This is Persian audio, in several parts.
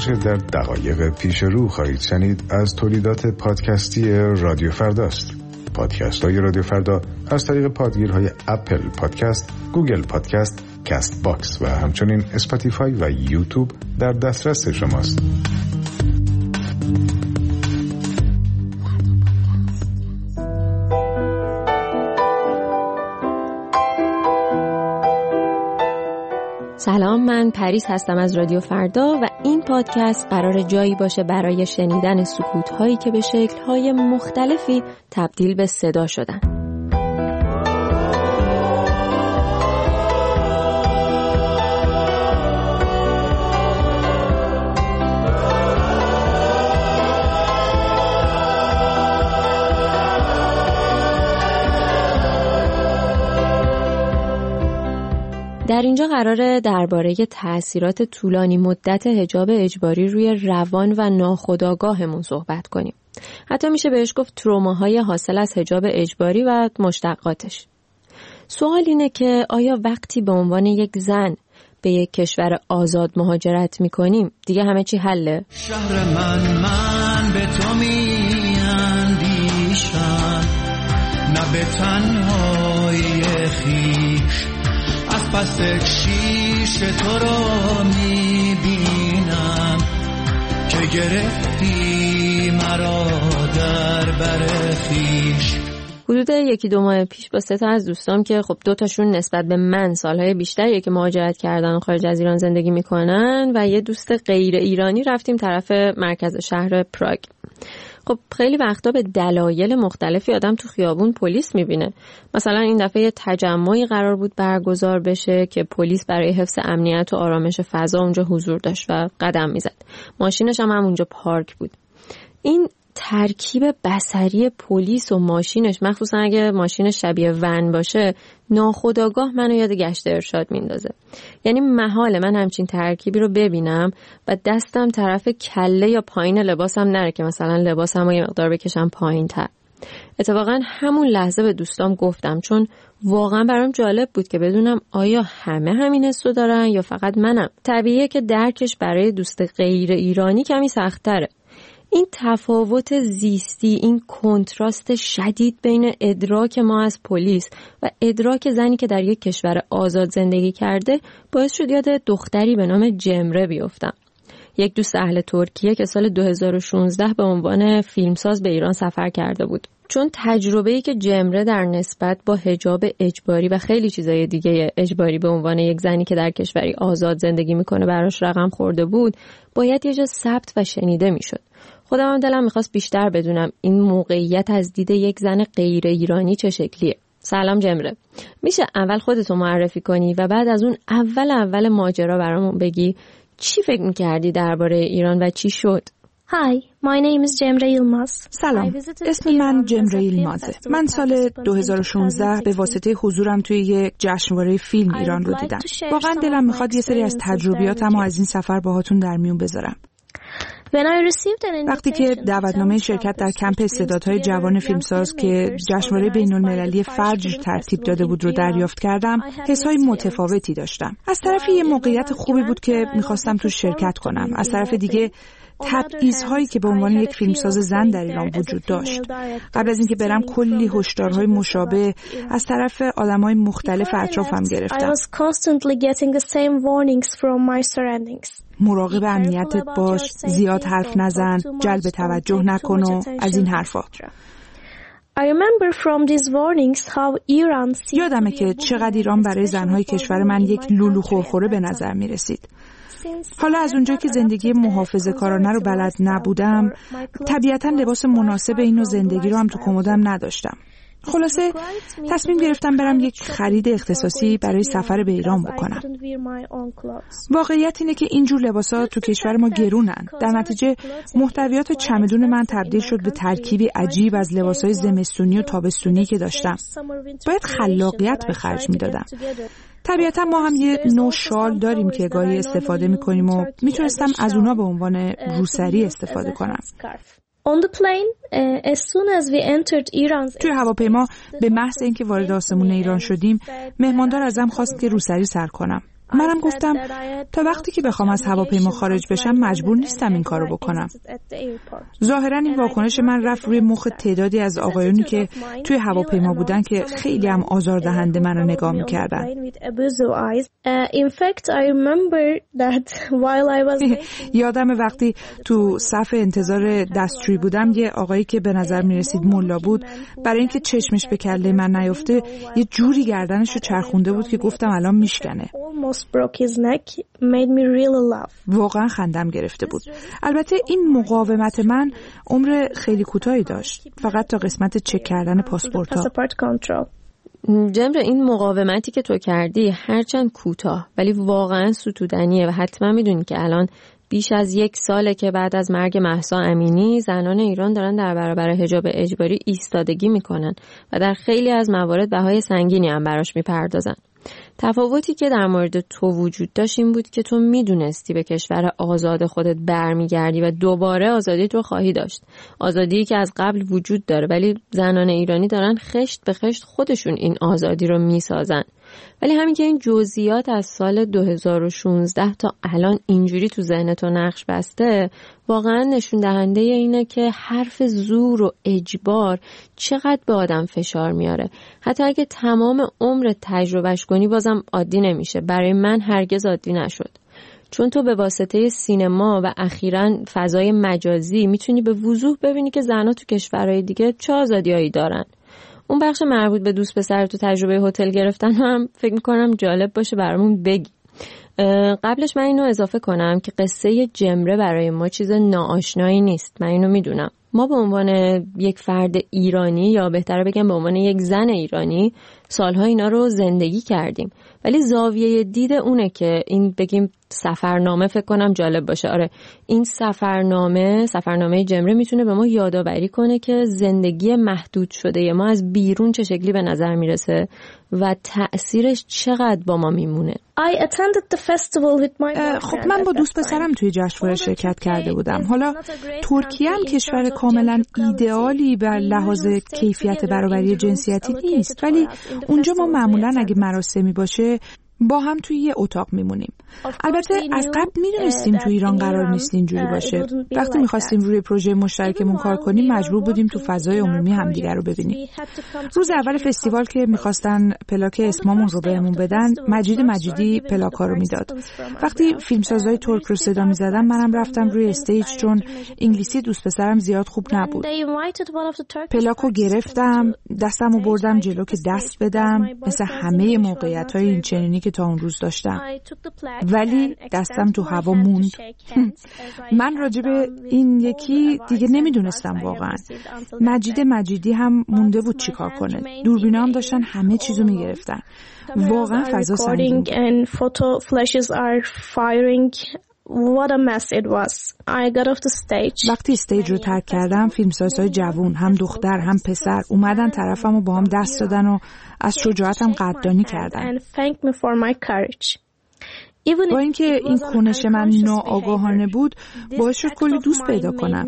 آنچه در دقایق پیش رو خواهید شنید از تولیدات پادکستی رادیو فرداست. پادکست های رادیو فردا از طریق پادگیرهای اپل پادکست، گوگل پادکست، کست باکس و همچنین اسپاتیفای و یوتیوب در دسترس شماست. سلام، من پریس هستم از رادیو فردا و این پادکست قرار جایی باشه برای شنیدن سکوت‌هایی که به شکل‌های مختلفی تبدیل به صدا شدن. در اینجا قراره درباره تأثیرات طولانی مدت حجاب اجباری روی روان و ناخودآگاهمون صحبت کنیم. حتی میشه بهش گفت تروماهای حاصل از حجاب اجباری و مشتقاتش. سوال اینه که آیا وقتی به عنوان یک زن به یک کشور آزاد مهاجرت میکنیم دیگه همه چی حله؟ شهر من به تو میاندیشم، نه به تنهایی خویش، از پس شیش تو رو میبینم که گرفتی مرا در بر خویش. حدود 1-2 ماه پیش با 3 تا از دوستام که خب 2 تاشون نسبت به من سالهای بیشتریه که مهاجرت کردن و خارج از ایران زندگی میکنن و یه دوست غیر ایرانی رفتیم طرف مرکز شهر پراگ. خب خیلی وقتا به دلایل مختلفی آدم تو خیابون پلیس میبینه. مثلا این دفعه یه تجمعی قرار بود برگزار بشه که پلیس برای حفظ امنیت و آرامش فضا اونجا حضور داشت و قدم میزد. ماشینش هم اونجا پارک بود. این ترکیب بصری پلیس و ماشینش، مخصوصا اگه ماشینش شبیه ون باشه، ناخودآگاه منو یاد گشت ارشاد میندازه. یعنی محاله من همچین ترکیبی رو ببینم و دستم طرف کله یا پایین لباسم نره که مثلا لباسم رو یه مقدار بکشم پایین تر. اتفاقا همون لحظه به دوستام گفتم، چون واقعا برام جالب بود که بدونم آیا همه همین حسو دارن یا فقط منم. طبیعیه که درکش برای دوست غیر ایرانی کمی سخت‌تره. این تفاوت زیستی، این کنتراست شدید بین ادراک ما از پلیس و ادراک زنی که در یک کشور آزاد زندگی کرده باعث شد یاد دختری به نام جمره بیفتم. یک دوست اهل ترکیه که سال 2016 به عنوان فیلمساز به ایران سفر کرده بود. چون تجربه‌ای که جمره در نسبت با حجاب اجباری و خیلی چیزای دیگه اجباری به عنوان یک زنی که در کشوری آزاد زندگی میکنه براش رقم خورده بود، باید یه جا ثبت و شنیده میشد. خودم هم دلم میخواست بیشتر بدونم این موقعیت از دید یک زن غیر ایرانی چه شکلیه. سلام جمره، میشه اول خودتو معرفی کنی و بعد از اون اول ماجرا برامون بگی چی فکر میکردی درباره ایران و چی شد؟ Hi, my name is جمره یلماز. سلام، اسم من جمره یلمازه. من سال 2016 به واسطه حضورم توی یک جشنواره فیلم ایران رو دیدم. واقعا دلم میخواد یه سری از تجربیاتم از این سفر باهاتون در میون بذارم. وقتی که دعوتنامه شرکت در کمپ استعدادهای جوان فیلمساز که جشنواره بین‌المللی فرج ترتیب داده بود رو دریافت کردم، حسای متفاوتی داشتم. از طرفی یه موقعیت خوبی بود که میخواستم تو شرکت کنم. از طرف دیگه تبعیض‌هایی که به عنوان یک فیلمساز زن در ایران وجود داشت. قبل از اینکه برم کلی هشدارهای مشابه از طرف آدمای مختلف اطرافم گرفتم. مراقب امنیتت باش، زیاد حرف نزن، جلب توجه نکن و از این حرفا. یادمه که چقدر ایران برای زنهای کشور من یک لولو خورخوره به نظر می رسید. حالا از اونجایی که زندگی محافظه‌کارانه رو بلد نبودم، طبیعتاً لباس مناسب این نوع زندگی رو هم تو کمدم نداشتم. خلاصه تصمیم گرفتم برم یک خرید اختصاصی برای سفر به ایران بکنم. واقعیت اینه که اینجور لباسا تو کشور ما گرونن. در نتیجه محتویات چمدون من تبدیل شد به ترکیبی عجیب از لباسای زمستونی و تابستونی که داشتم. باید خلاقیت به خرج میدادم. طبیعتا ما هم یه نوع شال داریم که گاهی استفاده میکنیم و میتونستم از اونا به عنوان روسری استفاده کنم. توی هواپیما به محض اینکه وارد آسمون ایران شدیم، مهماندار ازم خواست که روسری سر کنم. منم گفتم تا وقتی که بخوام از هواپیما خارج بشم مجبور نیستم این کارو بکنم. ظاهراً این واکنش من رفت روی مخ تعدادی از آقایونی که توی هواپیما بودن که خیلی هم آزاردهنده منو نگاه می‌کردن. یادم وقتی تو صف انتظار دستشویی بودم یه آقایی که به نظر می‌رسید ملا بود، برای اینکه چشمش به کله من نیفته یه جوری گردنشو چرخونده بود که گفتم الان میشکنه. واقعا خندم گرفته بود. البته این مقاومت من عمر خیلی کوتاهی داشت، فقط تا قسمت چک کردن پاسپورت‌ها. جمره، این مقاومتی که تو کردی هرچند کوتاه ولی واقعا ستودنیه و حتما میدونی که الان بیش از 1 ساله که بعد از مرگ مهسا امینی زنان ایران دارن در برابر حجاب اجباری ایستادگی میکنن و در خیلی از موارد بهای سنگینی هم براش میپردازن. تفاوتی که در مورد تو وجود داشت این بود که تو میدونستی به کشور آزاد خودت برمیگردی و دوباره آزادی تو خواهی داشت. آزادی که از قبل وجود داره، ولی زنان ایرانی دارن خشت به خشت خودشون این آزادی رو میسازن. ولی همین که این جزئیات از سال 2016 تا الان اینجوری تو ذهن تو نقش بسته، واقعا نشون دهنده اینه که حرف زور و اجبار چقدر به آدم فشار میاره. حتی اگه تمام عمر تجربهش کنی بازم عادی نمیشه. برای من هرگز عادی نشد. چون تو به واسطه سینما و اخیراً فضای مجازی میتونی به وضوح ببینی که زنها تو کشورهای دیگه چه آزادیایی دارن. اون بخش مربوط به دوست پسر تو تجربه هتل گرفتن هم فکر میکنم جالب باشه برامون بگی. قبلش من اینو اضافه کنم که قصه جمره برای ما چیز ناآشنایی نیست. من اینو میدونم. ما به عنوان یک فرد ایرانی، یا بهتره بگم به عنوان یک زن ایرانی، سالها اینا رو زندگی کردیم. ولی زاویه دید اونه که این بگیم سفرنامه، فکر کنم جالب باشه. آره، این سفرنامه جمره میتونه به ما یادآوری کنه که زندگی محدود شده ما از بیرون چه شکلی به نظر میرسه و تأثیرش چقدر با ما میمونه. خب من با دوست پسرم توی جشنواره شرکت کرده بودم. حالا ترکیه هم کشور کاملا ایدئالی بر لحاظ کیفیت برابری جنسیتی نیست، ولی اونجا ما معمولا اگه مراسمی باشه با هم توی یه اتاق میمونیم. البته از قبل میدونستیم تو ایران قرار نیست اینجوری باشه. وقتی میخواستیم روی پروژه مشترکمون کار کنیم مجبور بودیم تو فضای عمومی همدیگر رو ببینیم. روز اول فستیوال که میخواستن پلاک اسممون رو بهمون بدن، مجید مجیدی پلاکا رو میداد. وقتی فیلمسازای ترک رو صدا میزدن منم رفتم روی استیج، چون انگلیسی دوست پسرم زیاد خوب نبود. پلاکو گرفتم، دستمو بردم جلو که دست بدم، مثل همه موقعیت‌های این چنینی که تا اون روز داشتم، ولی دستم تو هوا موند. من راجع به این یکی دیگه نمیدونستم واقعا. مجید مجیدی هم مونده بود چیکار کنه. دوربینا هم داشتن همه چیزو میگرفتن. واقعا فضا سنگین. What a mess it was. I got off the stage. وقتی استیج رو ترک کردم، فیلمسازهای جوون، هم دختر هم پسر، اومدن طرفم و با هم دست دادن و از شجاعتم قدردانی کردن. با اینکه این کنش من ناآگاهانه بود، باعث شد کلی دوست پیدا کنم.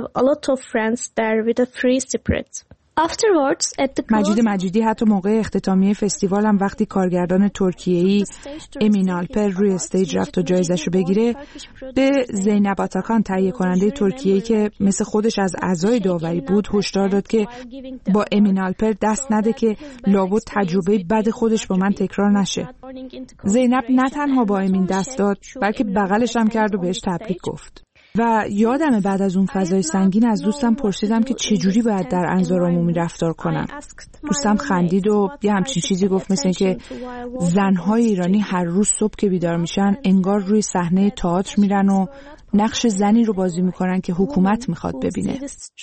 مجید مجیدی حتی موقع اختتامیه فستیوال هم وقتی کارگردان ترکیه‌ای امین آلپر روی استیج رفت و جایزش رو بگیره، به زینب آتاکان تهیه کننده ترکیه‌ای که مثل خودش از اعضای داوری بود هشدار داد که با امین آلپر دست نده که لابد تجربه بد خودش با من تکرار نشه. زینب نه تنها با امین دست داد، بلکه بغلش هم کرد و بهش تبریک گفت. و یادمه بعد از اون فضای سنگین از دوستم پرسیدم که چجوری باید در انظار عمومی رفتار کنم. دوستم خندید و یه همچین چیزی گفت مثل که زنهای ایرانی هر روز صبح که بیدار میشن انگار روی صحنه تئاتر میرن و نقش زنی رو بازی میکنن که حکومت میخواد ببینه.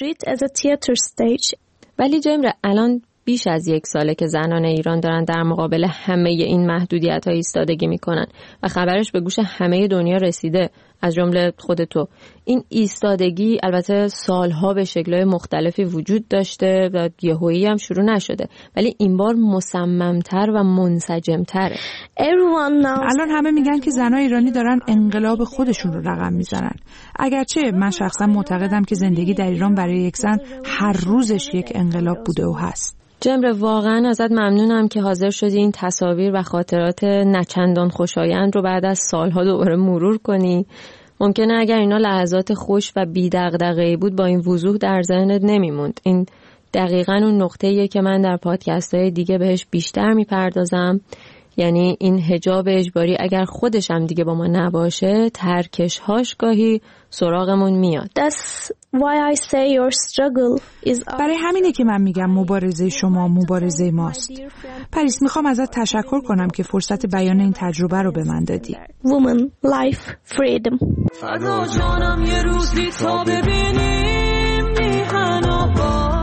ولی جمره، الان بیش از 1 ساله که زنان ایران دارن در مقابل همه این محدودیت‌ها ایستادگی میکنن و خبرش به گوش همه دنیا رسیده. از جمله خود تو. این ایستادگی البته سالها به شکل‌های مختلفی وجود داشته و یهویی هم شروع نشده، ولی این بار مصمم‌تر و منسجم‌تره. الان همه میگن که زنای ایرانی دارن انقلاب خودشون رو رقم میزنن. اگرچه من شخصا معتقدم که زندگی در ایران برای یک زن هر روزش یک انقلاب بوده و هست. جمره، واقعا ازت ممنونم که حاضر شدی این تصاویر و خاطرات نچندان خوشایند رو بعد از سالها دوباره مرور کنی. ممکنه اگر اینا لحظات خوش و بی دغدغه‌ای بود با این وضوح در ذهنت نمیموند. این دقیقاً اون نقطه‌ایه که من در پادکست‌های دیگه بهش بیشتر میپردازم. یعنی این حجاب اجباری اگر خودش هم دیگه با ما نباشه، ترکش‌هاش گاهی سراغمون میاد. برای همینه که من میگم مبارزه شما مبارزه ماست. پریس، میخوام ازت تشکر کنم که فرصت بیان این تجربه رو به من دادی. Woman, life, freedom. فدا جانم یه روزی تا ببینیم میهن آبا،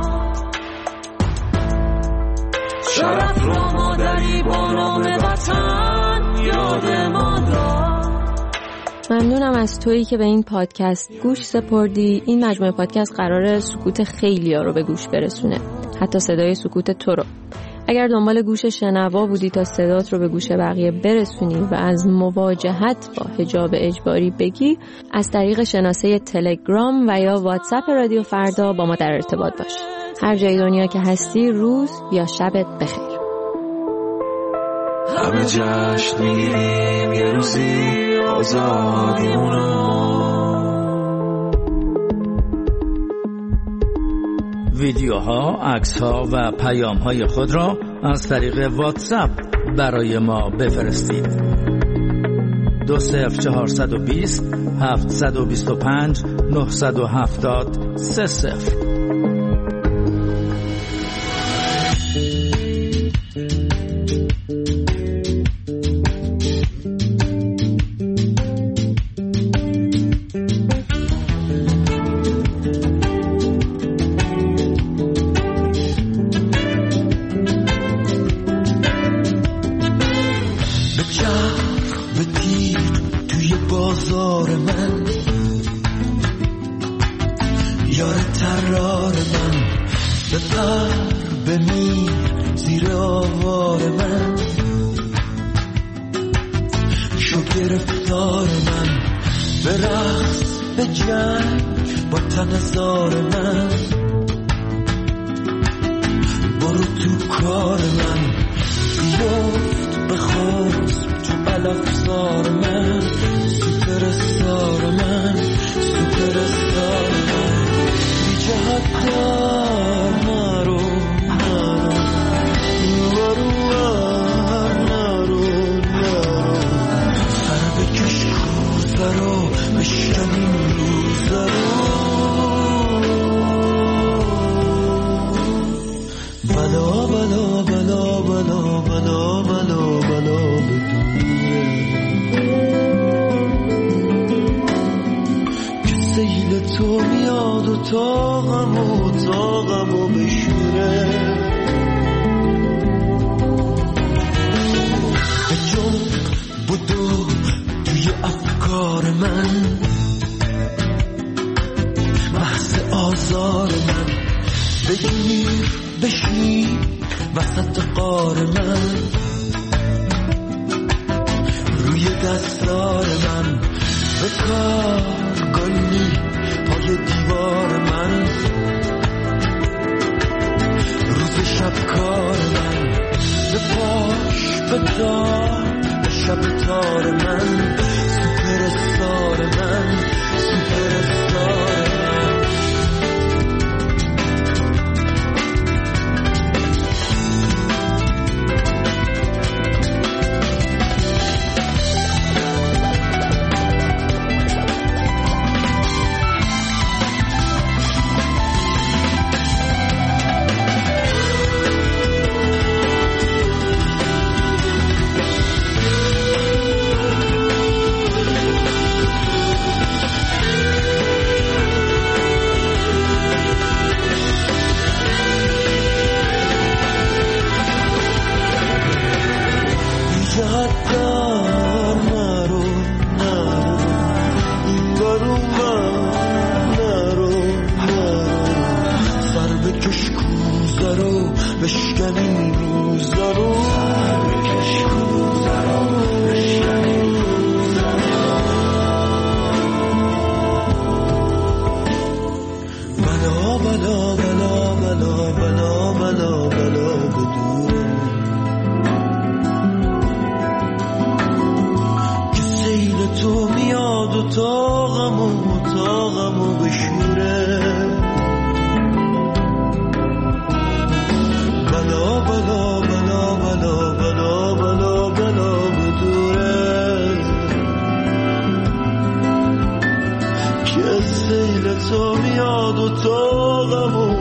شرف را مادری با نام وطن یاد ما دار. ممنونم از تویی که به این پادکست گوش سپردی. این مجموعه پادکست قراره سکوت خیلیا رو به گوش برسونه، حتی صدای سکوت تو رو. اگر دنبال گوش شنوا بودی تا صدات رو به گوش بقیه برسونی و از مواجهت با حجاب اجباری بگی، از طریق شناسه تلگرام و یا واتساپ رادیو فردا با ما در ارتباط باش. هر جای دنیا که هستی، روز یا شبت بخیر. همه جشن میگیریم یه روزی آزادیمونو. ویدیوها، عکس‌ها و پیام‌های خود را از طریق واتساپ برای ما بفرستید. 20420 725 970 30.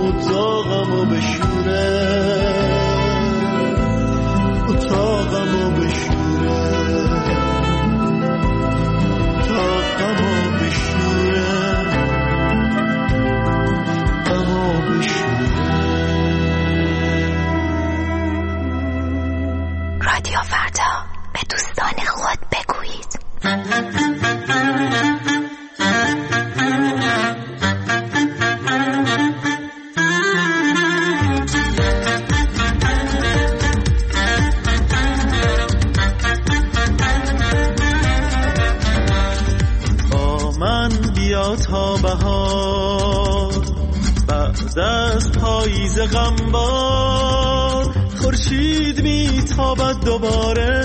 اتاقمو بشوره، اتاقمو بشوره، اتاقمو بشوره، اتاقمو بشوره. رادیو فردا، به دوستان خود بگویید. تا بهار بعد از پاییز غمبار، خورشید میتابد دوباره،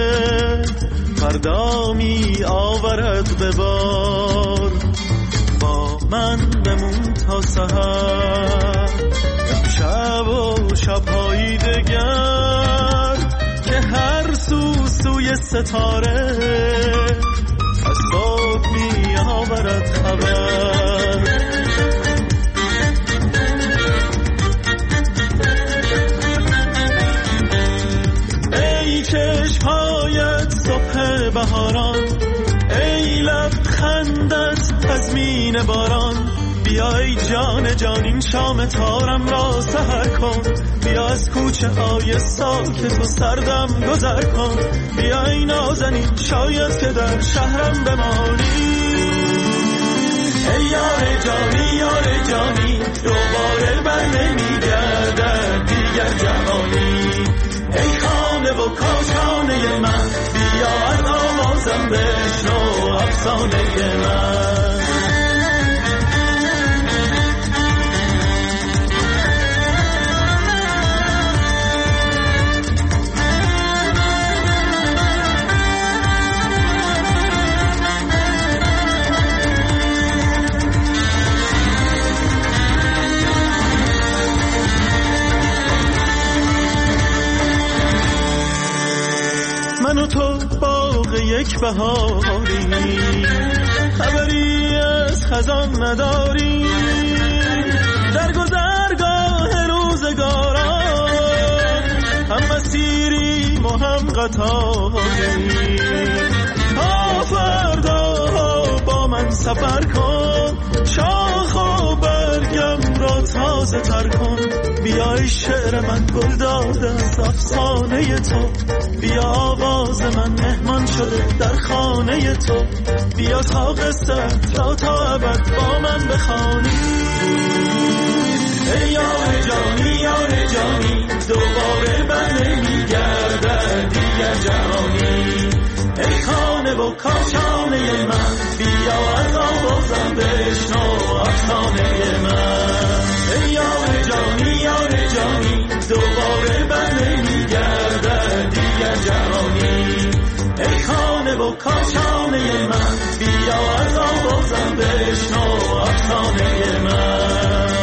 فردا می آورد به بار. با من بمون تا سحر، شب و شب‌های دگر، که هر سوی ستاره از صبح می آورد خبر. ای چشم‌هایت صبح بهاران، ای لبخندت تضمین باران، بیا ای جان جان این شام تارم را سحر کن، بیا از کوچه های ساکت و سردم گذر کن، بیا ای نازنین شاید که در شهرم بمانی. ای یار جانی یار جانی، دوباره بر نمیگردد دیگر جوانی. ای خانه و کاشانه من، بیا از آوازم بشنو افسانه من. من و تو باغ یک بهاری، خبری از خزان نداری، در گذرگاه روزگاران هم مسیریم و هم قطاری. تا فردا با من سفر کن، شاخ و برگم را تازه تر کن، بیای شعر من گل داده از افسانه تو، بیا آواز من مهمان شده در خانه تو، بیا تا قصت را تا ابد با من بخوانی. ای یار جانی یار جانی، دوباره بر نمیگردد دیگر جهانی. ای خانه و کاشانه من، بیا از آوازم بشنو افسانه من. ای یار جانی یار جانی، دوباره بر نمیگردد دیگر جهانی. ای خانه و کاشانه من، بیا از آوازم بشنو افسانه من.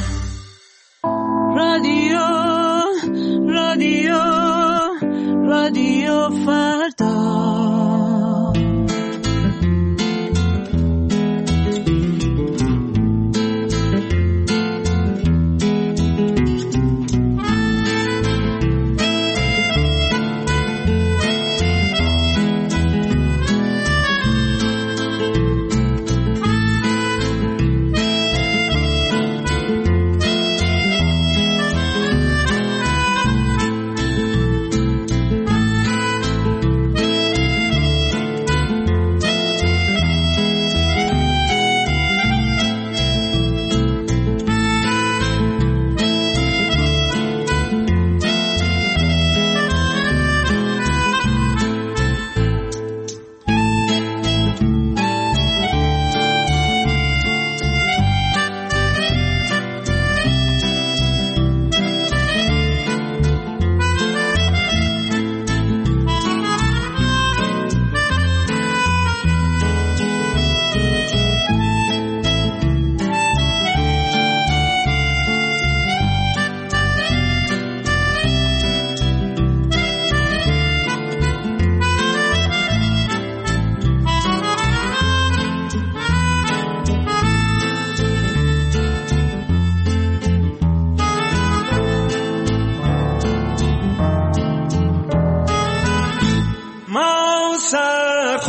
رادیو رادیو رادیو فردا.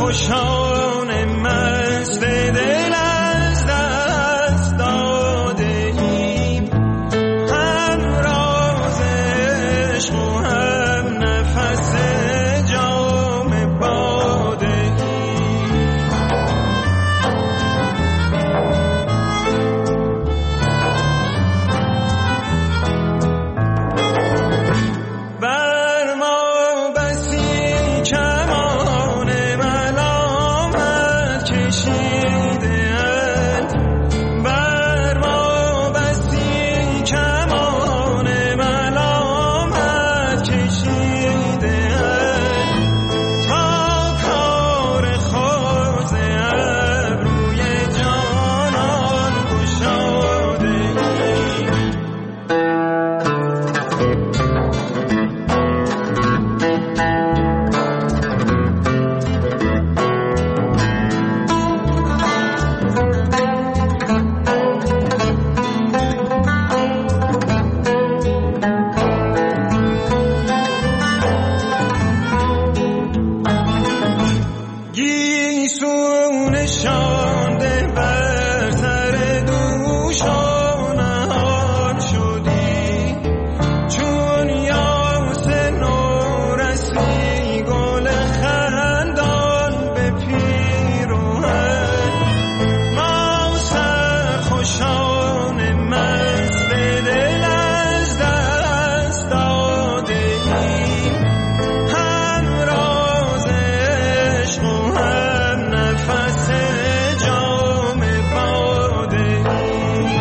خوشان مست دل از دست داده ایم، هم راز عشق و هم نفس جام باده ایم. بر ما بسی کمان ملامت کشیده‌اند، بر ما بسی کمان ملامت کشیده‌اند، تا کار خود ز ابروی جانان گشاده ایم. گیسو نشانده بر سر دوشان نهان شدی، چون یاس نورسی گل خندان به پیراهن. ما سرخوشان مست دل از دست داده ایم، هم راز عشق و هم نفس جام باده ایم.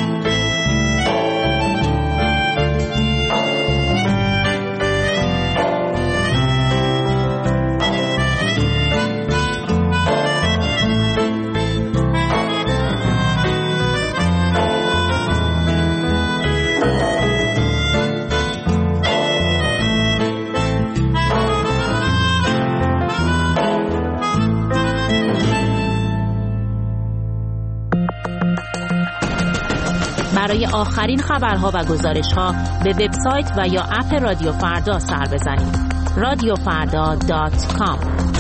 برای آخرین خبرها و گزارش‌ها به وبسایت و یا اپ رادیو فردا سر بزنید. radiofarda.com.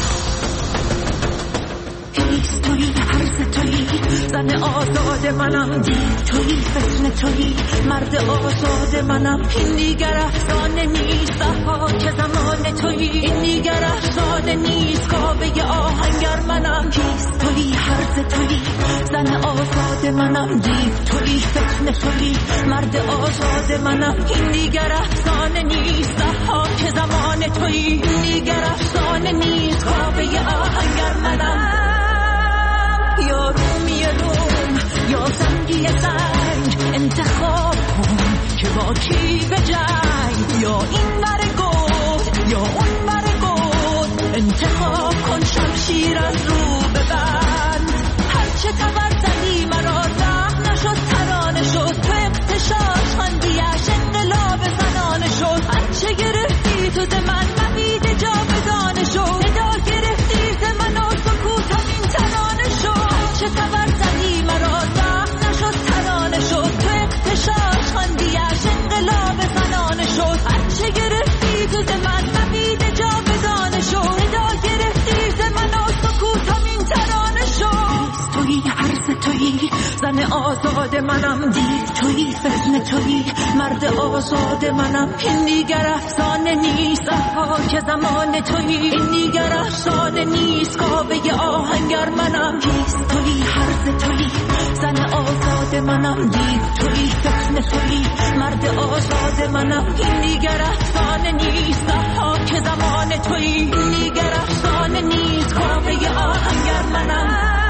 تویی هرز تویی زن آزاد منم، تویی فتنه تویی مرد آزاد منم. این دیگر افسانه نیست که زمان تویی، این دیگر افسانه نیست کابه آهنگر منم. تویی هرز تویی زن آزاد منم، تویی فتنه تویی مرد آزاد منم. این دیگر افسانه نیست که زمان تویی، این دیگر افسانه نیست کابه آهنگر منم. یا رومی روم یا زنگی سنگ، انتخاب کن که با کی به جنگ. یا این بر گود یا اون بر گود، انتخاب کن شمشیر از رو ببند. هرچه تبر زدی مرا ره نشد ترانه شد، تو اقتشاش خاندیش انقلاب زنانه شد. هرچه گرفتی تو ز من مبید جا بدانه شد، ندا گرفتی ز من و سکوتم این ترانه شد. چه تبر زدی مرا ره نشد ترانه شد، تو اقتشاش خاندیش انقلاب زنانه شد. هرچه گرفتی تو ز من مبید جا بدانه شد، ندا گرفتی ز من و سکوتم این ترانه شد. تویی هرز تویی زن آزاد منم، تویی فتنه تویی مرد آزاد منم. این دیگر افسانه نیست که زمان تویی، این دیگر افسانه نیست کابه آهنگر منم. تویی هرز تویی زن آزاد منم، تویی فتنه تویی مرد آزاد منم. این دیگر افسانه نیست که زمان تویی، این دیگر افسانه نیست کابه آهنگر منم.